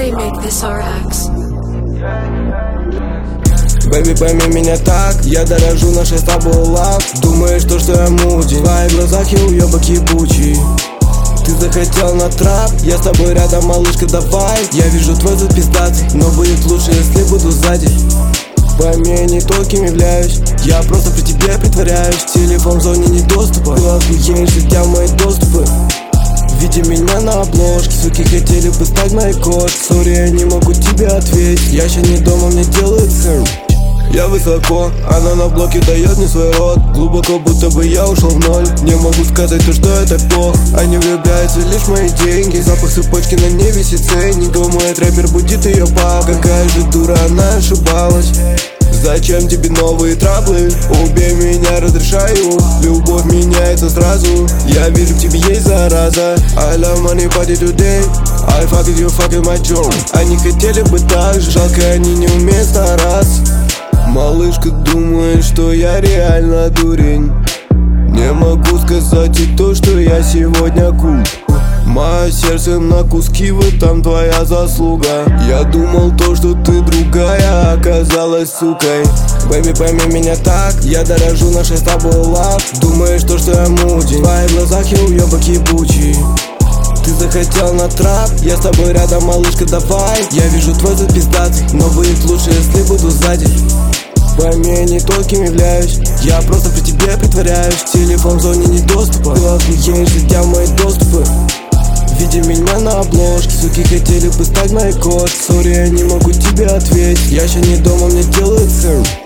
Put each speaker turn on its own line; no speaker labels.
They make this RX.
Бэби, пойми меня так, я дорожу нашей с тобой лав. Думаешь, что я мудень, в твоих глазах я уёбок ебучий. Ты захотел на трап, я с тобой рядом, малышка, давай. Я вижу твой зад пиздатый, но будет лучше, если буду сзади. Пойми, я не то, кем являюсь, я просто при тебе притворяюсь. Телефон в зоне недоступа, ты охуеешь, летя в мои доступы. Видя меня на обложке, суки хотели бы стать моей кошкой. Сори, я не могу тебе ответить, я ща не дома, мне делают сыр. Я высоко, она на блоке дает мне свой рот. Глубоко, будто бы я ушел в ноль. Не могу сказать то, что это плохо. Они влюбляются лишь в мои деньги. Запах цепочки на ней висит ценник. Думает, рэпер будет ее папа. Какая же дура, она ошибалась. Зачем тебе новые траблы? Убей меня, разрешаю. Любовь меняется сразу. Я верю, в тебе есть зараза. I love money party today. I fuck it, you fucking my job. Они хотели бы так же, жалко, они не умеют стараться. Малышка думает, что я реально дурень. Не могу сказать и то, что я сегодня кул. Мое сердце на куски, в этом твоя заслуга. Я думал то, что ты другая, оказалась сукой. Бэби, пойми меня так, я дорожу нашей с тобой лав. Думаешь, что я мудень, в твоих глазах я уёбок ебучий. Ты захотел на трап, я с тобой рядом, малышка, давай. Я вижу твой зад пиздатый, но будет лучше, если буду сзади. Пойми, я не то, кем являюсь, я просто при тебе притворяюсь. Телефон в зоне недоступа, ты охуеешь, летя в мои доступы. Видя меня на обложке, суки хотели бы стать моей кошкой. Сори, я не могу тебе ответить, я ща не дома, мне делают сыр.